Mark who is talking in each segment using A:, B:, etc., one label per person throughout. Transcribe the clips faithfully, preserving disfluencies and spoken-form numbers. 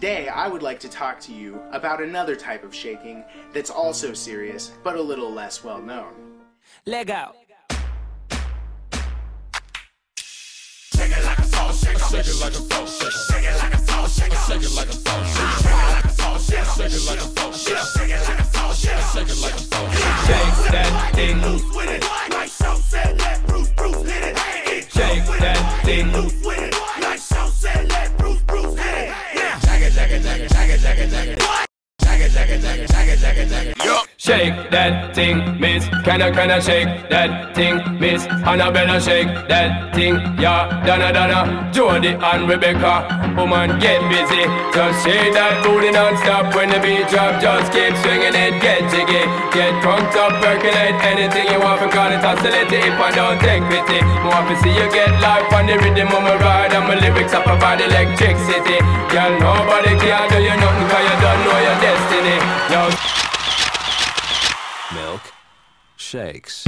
A: today I would like to talk to you about another type of shaking that's also serious, but a little less well known.
B: Leg out.
C: Shake it like a salt shaker. Shake it like a salt shaker. Shake it like a salt shaker. Shake it like a salt shaker. Shake it like a salt shaker. Shake it like a salt shaker. Shake it like a salt shaker. Shake it like a salt shaker.
B: Shake that thing.
C: Loose with it. Like so said, let Bruce Bruce hit it.
B: Shake that thing.
C: Loose with it. Like so said, let Bruce Bruce hit it. Yeah. Jagger, jagger, jagger, jagger, jagger, jagger. What? Jagger, jagger, jagger, jagger, jagger, jagger. Yup.
B: Shake that thing, miss. Kinda, kinda shake that thing, miss. Annabella, shake that thing, yeah. Donna, Donna, Jody and Rebecca. Woman, get busy. Just shake that booty non-stop. When the beat drop, just keep swinging it. Get jiggy, get crunked up, percolate. Anything you want, for call it oscillate. If I don't take pity, more to see you get life on the rhythm of my ride. And my lyrics up about electricity. Girl, nobody can do you nothing, cause you don't know your destiny. Yo.
D: Milk shakes.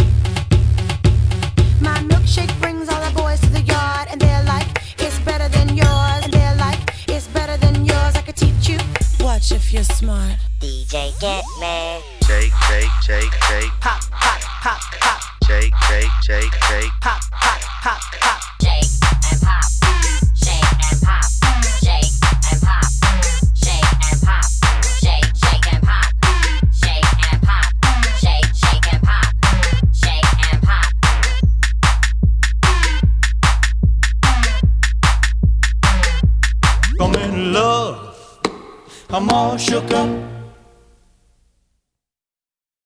E: My milkshake brings all the boys to the yard, and they're like, it's better than yours. And they're like, it's better than yours. I could teach you. Watch if you're smart.
F: D J, get me.
G: Shake, shake, shake, shake.
E: Pop, pop, pop, pop.
G: Shake, shake, shake, shake.
E: Pop, pop, pop, pop.
F: Shake and pop. Shake and pop. Shake and pop. Shake and pop. Shake, shake and pop. Shake and pop. Shake, shake and pop. Shake and pop.
H: I'm in love. I'm all shook up.